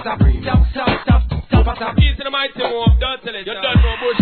Stop. Easy the mighty move, don't tell it. You don't know bush